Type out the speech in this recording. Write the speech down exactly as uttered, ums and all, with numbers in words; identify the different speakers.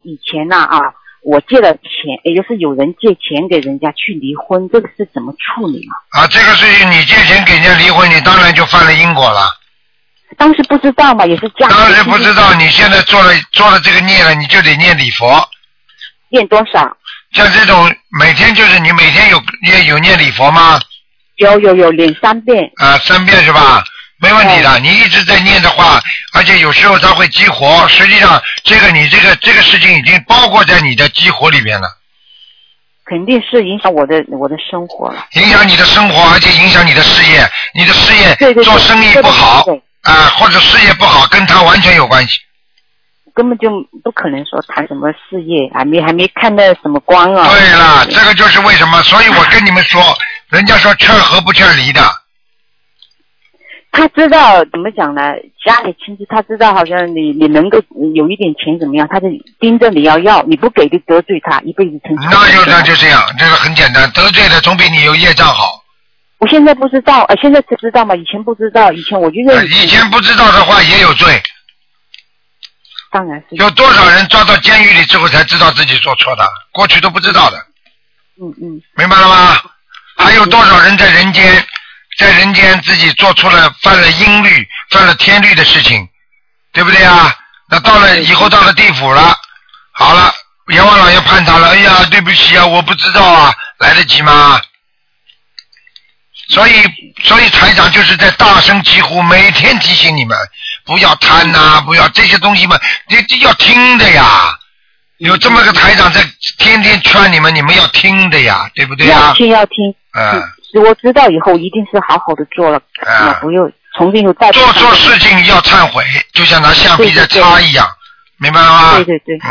Speaker 1: 以前呐 啊, 啊，我借了钱，也就是有人借钱给人家去离婚，这个是怎么处理啊？
Speaker 2: 啊，这个事情你借钱给人家离婚，你当然就犯了因果了。
Speaker 1: 当时不知道嘛，也是家。
Speaker 2: 当时不知道，你现在做了做了这个孽了，你就得念礼佛。
Speaker 1: 念多少？
Speaker 2: 像这种每天就是你每天有念有念礼佛吗？
Speaker 1: 有有有，念三遍。
Speaker 2: 啊，三遍是吧？没问题的，你一直在念的话，而且有时候它会激活，实际上这个你这个这个事情已经包括在你的激活里面了。
Speaker 1: 肯定是影响我的我的生活了。
Speaker 2: 影响你的生活，而且影响你的事业，你的事业
Speaker 1: 对对对
Speaker 2: 做生意不好啊、呃，或者事业不好，跟他完全有关系。
Speaker 1: 根本就不可能说谈什么事业，还没还没看到什么光啊。
Speaker 2: 对了，这个就是为什么，所以我跟你们说，人家说劝和不劝离的。
Speaker 1: 他知道怎么讲呢？家里亲戚他知道，好像你你能够有一点钱怎么样，他就盯着你要要，你不给就得罪他，一辈子成。
Speaker 2: 那就那就这样，这个很简单，得罪的总比你有业障好。
Speaker 1: 我现在不知道，呃，现在才知道嘛，以前不知道，以前我就认为、呃。
Speaker 2: 以前不知道的话也有罪。
Speaker 1: 当然是。
Speaker 2: 有多少人抓到监狱里之后才知道自己做错的，过去都不知道的。
Speaker 1: 嗯嗯。
Speaker 2: 明白了吗？还有多少人在人间？在人间自己做出了犯了阴律犯了天律的事情，对不对啊？那到了以后到了地府了，好了，阎王老爷判他了，哎呀对不起啊，我不知道啊，来得及吗？所以所以台长就是在大声疾呼，每天提醒你们不要贪呐、啊，不要这些东西嘛，你要听的呀。有这么个台长在天天劝你们，你们要听的呀，对不对啊？
Speaker 1: 要听要听。
Speaker 2: 嗯。
Speaker 1: 我知道以后一定是好好的做了，啊，不用从今以后再
Speaker 2: 做错事情要忏悔，就像拿橡皮在擦一样，对对对，明白了吗？
Speaker 1: 对对对，